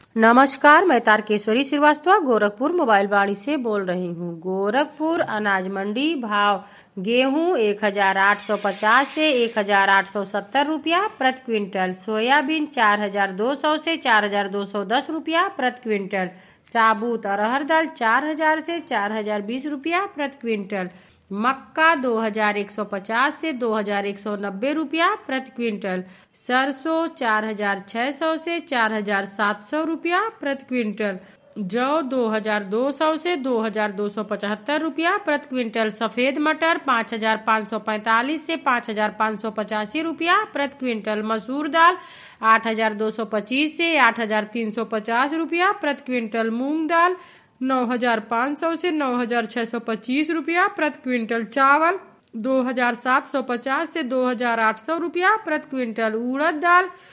नमस्कार, मैं तारकेश्वरी श्रीवास्तव गोरखपुर मोबाइल वाणी से बोल रही हूँ। गोरखपुर अनाज मंडी भाव गेहूं 1850 से 1870 रुपया प्रति क्विंटल, सोयाबीन 4200 से 4210 रुपया प्रति क्विंटल, साबुत अरहर दाल 4000 से 4020 रुपया प्रति क्विंटल, मक्का 2150 से 2190 रुपया प्रति क्विंटल, सरसों 4600 से 4700 रुपया प्रति क्विंटल, जौ 2200 से 2275 रुपया प्रति क्विंटल, सफेद मटर 5545 से 5585 रुपया प्रति क्विंटल, मसूर दाल 8225 से 8350 रुपया प्रति क्विंटल, मूंग दाल 9500 से 9625 रुपया प्रति क्विंटल, चावल 2750 से 2800 रुपया प्रति क्विंटल, उड़द दाल